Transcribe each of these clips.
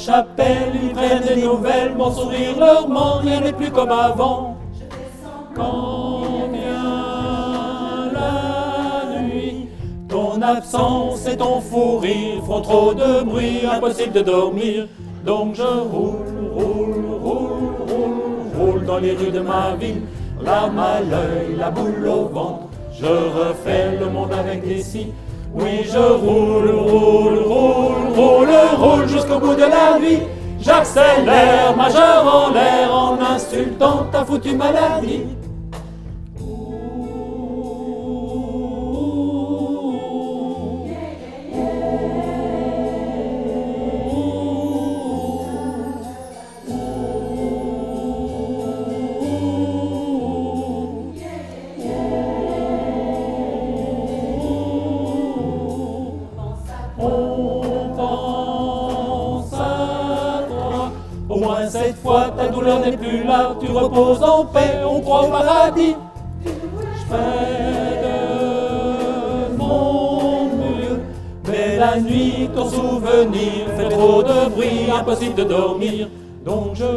chapelle, ils prennent des nouvelles, mon sourire leur ment, rien n'est plus comme avant. Quand vient la nuit, ton absence et ton fou rire font trop de bruit, impossible de dormir. Donc je roule dans les rues de ma ville, larme à l'œil, la boule au ventre. Je refais le monde avec des scies. Oui, je roule jusqu'au bout de la nuit. J'accélère, majeur en l'air, en insultant ta foutue maladie. Au moins cette fois, ta douleur n'est plus là, tu reposes en paix, on croit au paradis. Je fais de mon mieux, mais la nuit, ton souvenir fait trop de bruit, impossible de dormir. Donc je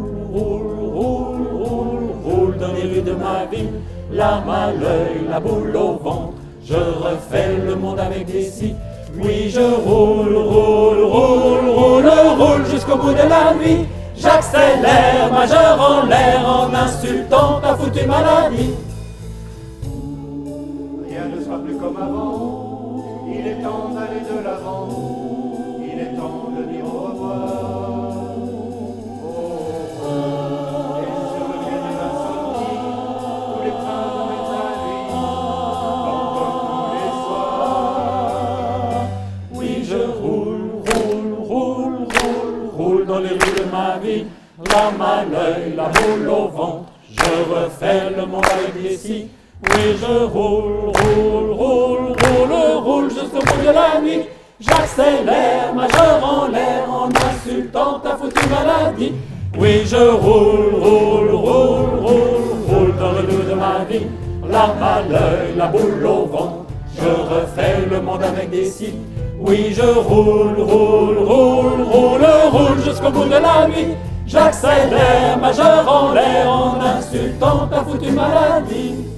roule dans les rues de ma ville, larme à l'œil, la boule au ventre. Je refais le monde avec des scies. Oui, je roule jusqu'au bout de la nuit. J'accélère, majeur en l'air, en insultant ta foutue maladie. Rien ne sera plus comme avant, il est temps d'aller de l'avant, il est temps de dire au revoir. Et sur le quai de l'insomnie, tous les trains vont mettre à lui, comme tous les soirs. Oui, je roule dans les rues de ma vie, larme à l'œil, la boule au ventre. Je refais le monde avec des scies. Oui, je roule jusqu'au bout de la nuit. J'accélère, majeur en l'air, en insultant ta foutue maladie. Oui, je roule dans les rues de ma vie, larme à l'œil, la boule au ventre. Je refais le monde avec des scies. Oui, je roule jusqu'au bout de la nuit. J'accélère, majeur en l'air, en insultant ta foutue maladie.